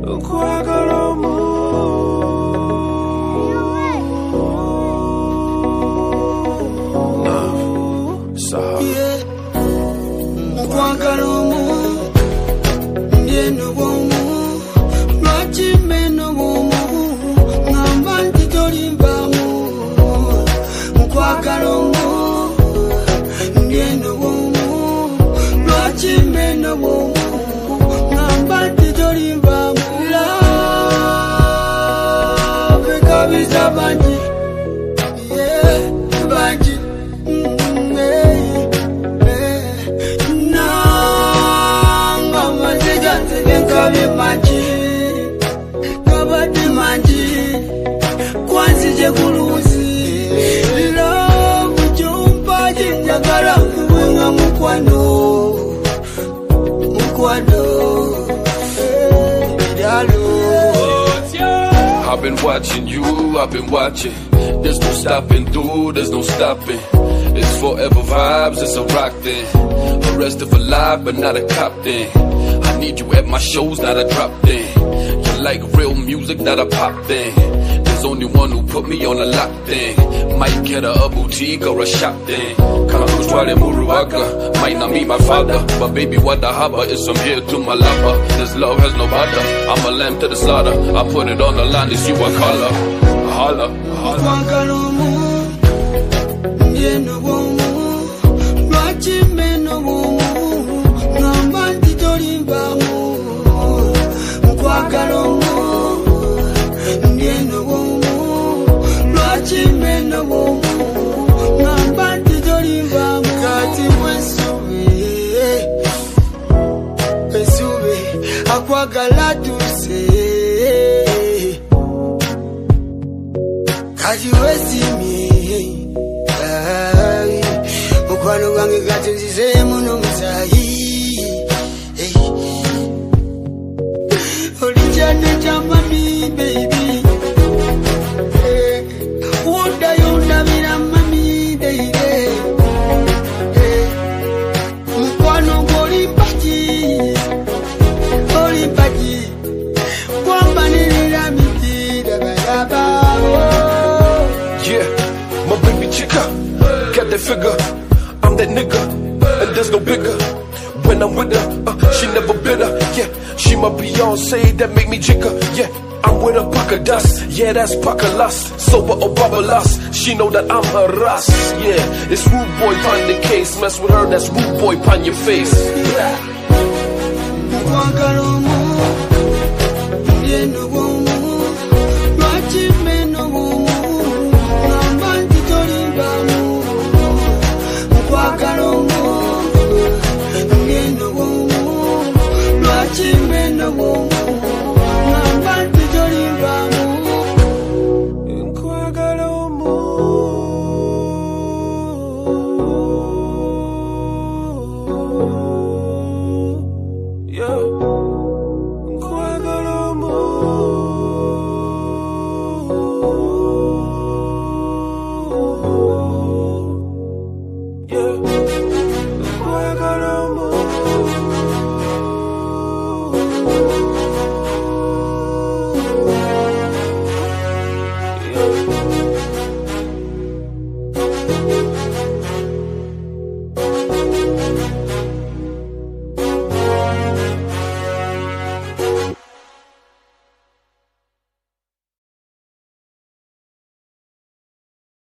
I've been watching you, I've been watching. There's no stopping through, there's no stopping. It's forever vibes, it's a rock thing. Arrested for life, but not a cop thing. I need you at my shows, not a drop thing. You like real music, not a pop thing. There's only one who put me on a lock thing. Might get a boutique or a shop thing. Campus Twale Muruwaga, might not meet my father, but baby what the haba is from here to Malaba. This love has no bother, I'm a lamb to the slaughter. I put it on the line, it's you a color. Holla, holla. Kaji wesi mi, mukwano wange katunzize muno musayi. Olijane jamami baby, woda yonda mira mami baby. Mukwano goli mpaki, kwamba nilila mitida bayaba. My baby chica, got that figure, I'm that nigga, and there's no bigger. When I'm with her, she never bitter, yeah. She my Beyonce, that make me jigger, yeah. I'm with her Paca dust, yeah, that's Paca lust. Sober or bubblous, she know that I'm her Ross, yeah. It's rude boy on the case, mess with her, that's rude boy on your face, yeah. Chimeno